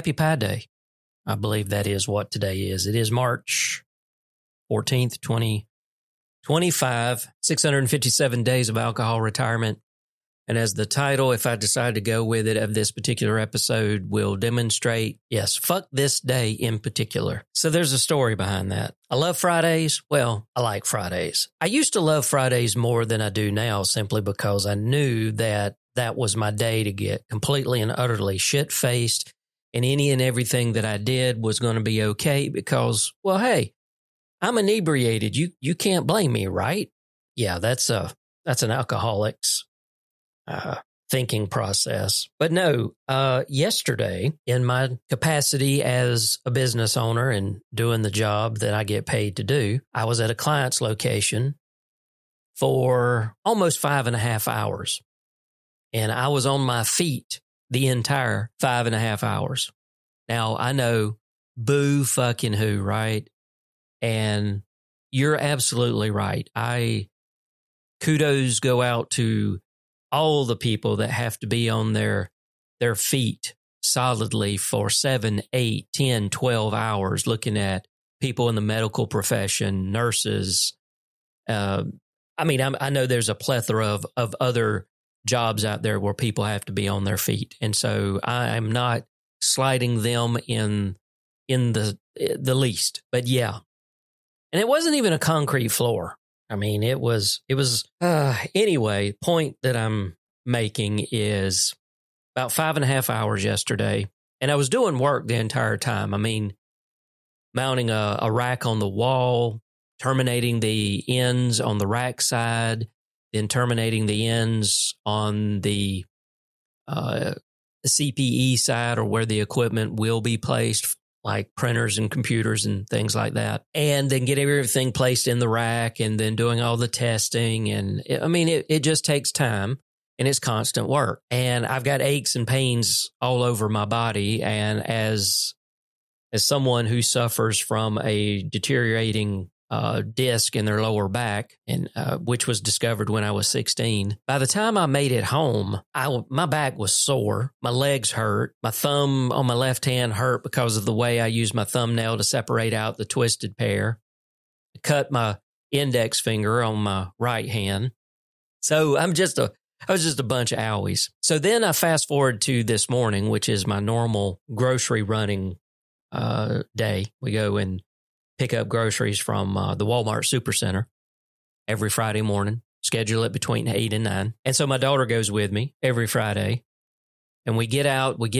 Happy Pi Day. I believe that is what today is. It is March 14th, 2025, 657 days of alcohol retirement. And as the title, if I decide to go with it, of this particular episode will demonstrate, yes, fuck this day in particular. So there's a story behind that. I love Fridays. Well, I like Fridays. I used to love Fridays more than I do now, simply because I knew that that was my day to get completely and utterly shit-faced, and any and everything that I did was going to be okay because, well, hey, I'm inebriated. You can't blame me, right? Yeah, that's an alcoholic's thinking process. But no, yesterday, in my capacity as a business owner and doing the job that I get paid to do, I was at a client's location for almost 5.5 hours. And I was on my feet the entire 5.5 hours. Now, I know, boo fucking who, right? And you're absolutely right. Kudos go out to all the people that have to be on their feet solidly for 7, 8, 10, 12 hours looking at people in the medical profession, nurses. I know there's a plethora of other jobs out there where people have to be on their feet. And so I am not sliding them in the least. But yeah. And it wasn't even a concrete floor. I mean, it was, anyway, point that I'm making is about 5.5 hours yesterday. And I was doing work the entire time. I mean, mounting a rack on the wall, terminating the ends on the rack side, then terminating the ends on the CPE side, or where the equipment will be placed, like printers and computers and things like that. And then getting everything placed in the rack and then doing all the testing. And it just takes time, and it's constant work. And I've got aches and pains all over my body. And as someone who suffers from a deteriorating disc in their lower back, and which was discovered when I was 16. By the time I made it home, my back was sore, my legs hurt, my thumb on my left hand hurt because of the way I used my thumbnail to separate out the twisted pair. I cut my index finger on my right hand. So I was just a bunch of owies. So then I fast forward to this morning, which is my normal grocery running day. We go and pick up groceries from the Walmart Supercenter every Friday morning, schedule it between 8 and 9. And so my daughter goes with me every Friday, and we get out, we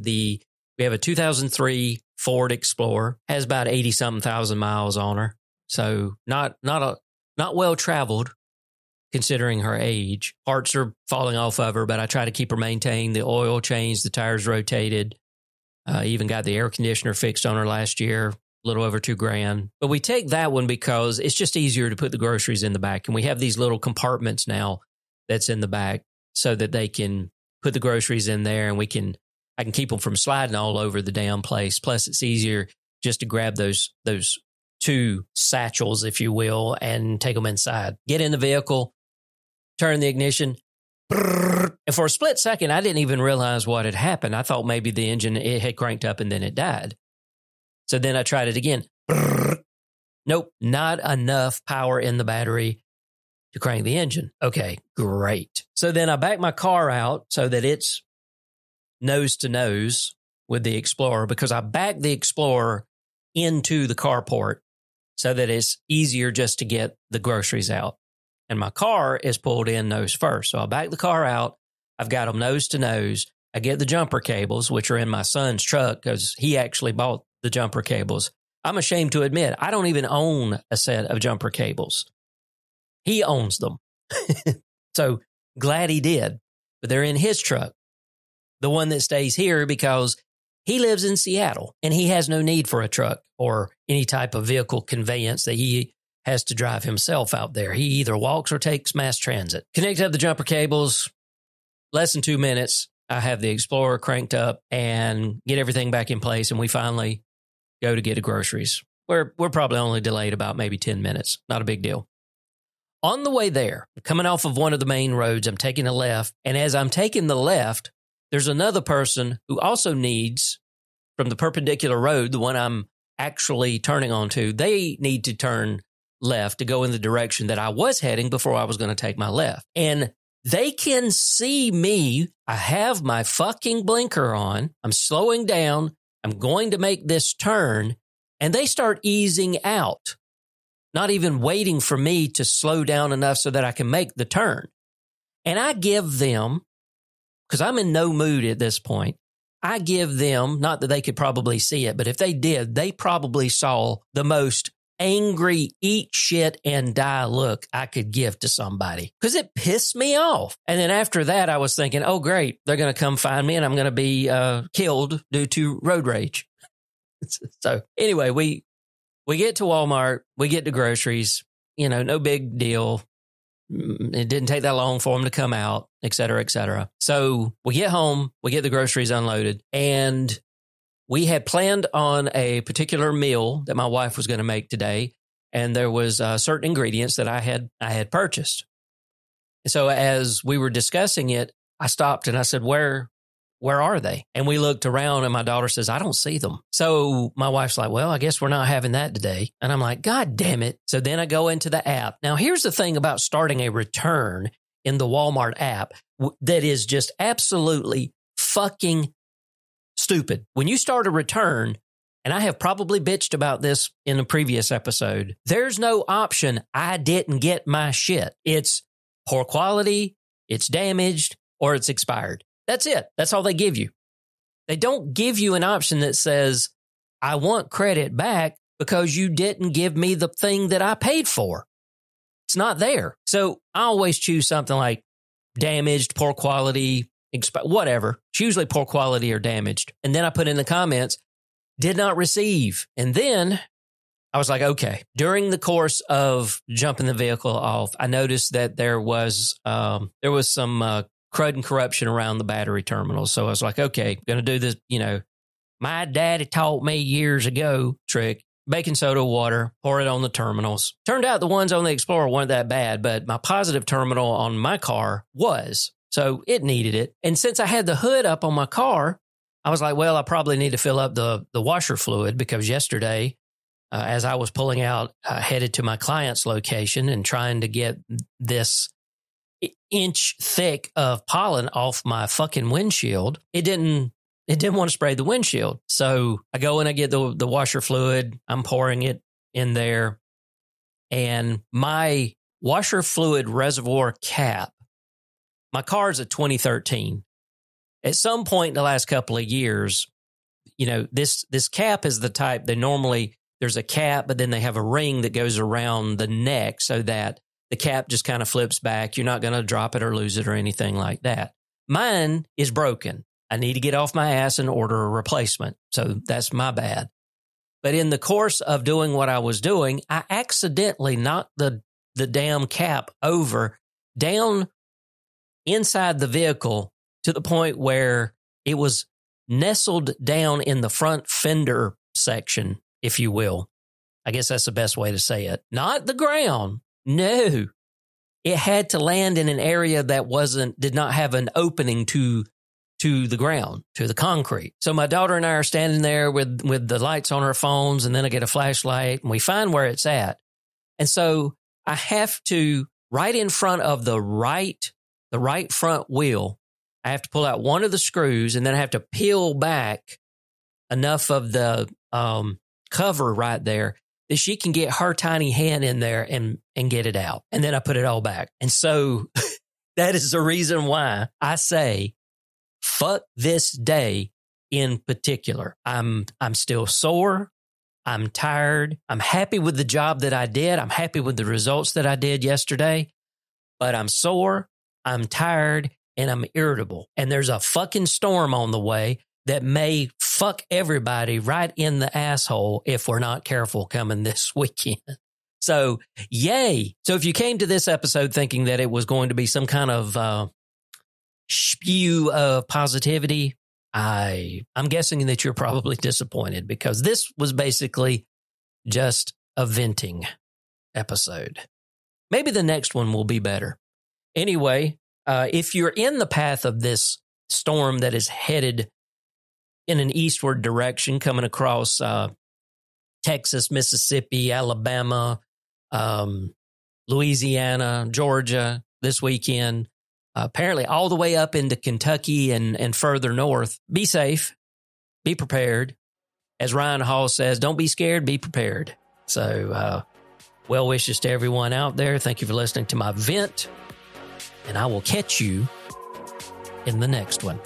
have a 2003 Ford Explorer, has about 80-something thousand miles on her. So not well traveled considering her age. Parts are falling off of her, but I try to keep her maintained, the oil changed, the tires rotated. Even got the air conditioner fixed on her last year. A little over $2,000. But we take that one because it's just easier to put the groceries in the back. And we have these little compartments now that's in the back so that they can put the groceries in there, and I can keep them from sliding all over the damn place. Plus, it's easier just to grab those two satchels, if you will, and take them inside. Get in the vehicle, turn the ignition. And for a split second, I didn't even realize what had happened. I thought maybe the engine, it had cranked up and then it died. So then I tried it again. Nope, not enough power in the battery to crank the engine. Okay, great. So then I back my car out so that it's nose to nose with the Explorer, because I backed the Explorer into the carport so that it's easier just to get the groceries out. And my car is pulled in nose first. So I back the car out. I've got them nose to nose. I get the jumper cables, which are in my son's truck because he actually bought the jumper cables. I'm ashamed to admit, I don't even own a set of jumper cables. He owns them. So glad he did. But they're in his truck, the one that stays here, because he lives in Seattle and he has no need for a truck or any type of vehicle conveyance that he has to drive himself out there. He either walks or takes mass transit. Connect up the jumper cables. Less than 2 minutes, I have the Explorer cranked up and get everything back in place, and we finally go to get the groceries. We're probably only delayed about maybe 10 minutes. Not a big deal. On the way there, coming off of one of the main roads, I'm taking a left. And as I'm taking the left, there's another person who also needs from the perpendicular road, the one I'm actually turning onto, they need to turn left to go in the direction that I was heading before I was going to take my left. And they can see me. I have my fucking blinker on. I'm slowing down. I'm going to make this turn. And they start easing out, not even waiting for me to slow down enough so that I can make the turn. And I give them, because I'm in no mood at this point, I give them, not that they could probably see it, but if they did, they probably saw the most angry, eat shit and die look I could give to somebody, because it pissed me off. And then after that, I was thinking, oh, great, they're going to come find me and I'm going to be killed due to road rage. So anyway, we get to Walmart, we get the groceries, no big deal. It didn't take that long for them to come out, et cetera, et cetera. So we get home, we get the groceries unloaded, and we had planned on a particular meal that my wife was going to make today. And there was certain ingredients that I had purchased. And so as we were discussing it, I stopped and I said, where are they? And we looked around and my daughter says, I don't see them. So my wife's like, well, I guess we're not having that today. And I'm like, God damn it. So then I go into the app. Now, here's the thing about starting a return in the Walmart app that is just absolutely fucking stupid. When you start a return, and I have probably bitched about this in a previous episode, there's no option, I didn't get my shit. It's poor quality, it's damaged, or it's expired. That's it. That's all they give you. They don't give you an option that says, I want credit back because you didn't give me the thing that I paid for. It's not there. So I always choose something like damaged, poor quality, whatever. It's usually poor quality or damaged. And then I put in the comments, did not receive. And then I was like, okay. During the course of jumping the vehicle off, I noticed that there was some crud and corruption around the battery terminals. So I was like, okay, going to do this, my daddy taught me years ago trick, baking soda, water, pour it on the terminals. Turned out the ones on the Explorer weren't that bad, but my positive terminal on my car was. So it needed it. And since I had the hood up on my car, I was like, well, I probably need to fill up the washer fluid, because yesterday, as I was pulling out, headed to my client's location and trying to get this inch thick of pollen off my fucking windshield, it didn't want to spray the windshield. So I go and I get the washer fluid. I'm pouring it in there, and my washer fluid reservoir cap, my car's a 2013. At some point in the last couple of years, this cap is the type that normally there's a cap, but then they have a ring that goes around the neck so that the cap just kind of flips back. You're not going to drop it or lose it or anything like that. Mine is broken. I need to get off my ass and order a replacement. So that's my bad. But in the course of doing what I was doing, I accidentally knocked the damn cap over down inside the vehicle to the point where it was nestled down in the front fender section, if you will. I guess that's the best way to say it. Not the ground. No, it had to land in an area that did not have an opening to the ground, to the concrete. So my daughter and I are standing there with the lights on our phones, and then I get a flashlight and we find where it's at. And so I have to, right in front of the right front wheel, I have to pull out one of the screws, and then I have to peel back enough of the cover right there that she can get her tiny hand in there and get it out. And then I put it all back. And so that is the reason why I say, fuck this day in particular. I'm still sore. I'm tired. I'm happy with the job that I did. I'm happy with the results that I did yesterday. But I'm sore, I'm tired, and I'm irritable. And there's a fucking storm on the way that may fuck everybody right in the asshole if we're not careful coming this weekend. So, yay. So if you came to this episode thinking that it was going to be some kind of spew of positivity, I'm guessing that you're probably disappointed, because this was basically just a venting episode. Maybe the next one will be better. Anyway, if you're in the path of this storm that is headed in an eastward direction coming across Texas, Mississippi, Alabama, Louisiana, Georgia this weekend. Apparently all the way up into Kentucky and further north. Be safe. Be prepared. As Ryan Hall says, don't be scared, be prepared. So well wishes to everyone out there. Thank you for listening to my vent. And I will catch you in the next one.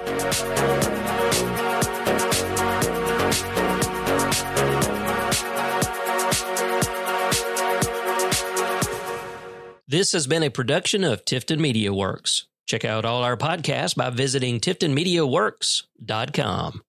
This has been a production of Tifton Media Works. Check out all our podcasts by visiting TiftonMediaWorks.com.